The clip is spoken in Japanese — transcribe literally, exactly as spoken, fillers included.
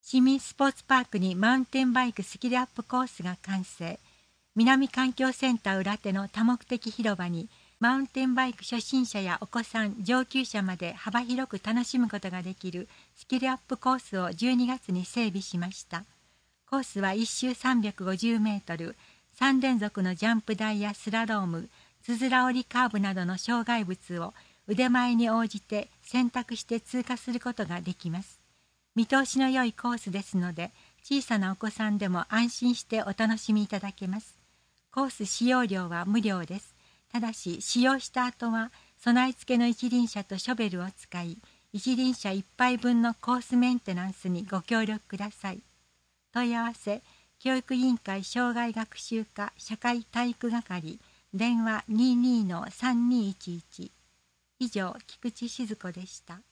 市民スポーツパークにマウンテンバイクスキルアップコースが完成。南環境センター裏手の多目的広場にマウンテンバイク初心者やお子さん、上級者まで幅広く楽しむことができるスキルアップコースをじゅうにがつに整備しました。コースはいっ周さんびゃくごじゅうメートル、さん連続のジャンプ台やスラローム、つづら折りカーブなどの障害物を腕前に応じて選択して通過することができます。見通しの良いコースですので、小さなお子さんでも安心してお楽しみいただけます。コース使用料は無料です。ただし、使用した後は、備え付けの一輪車とショベルを使い、一輪車いっぱいぶんのコースメンテナンスにご協力ください。問い合わせ、教育委員会障害学習課社会体育係、電話 にじゅうにのさんにいちいち。以上、菊池静子でした。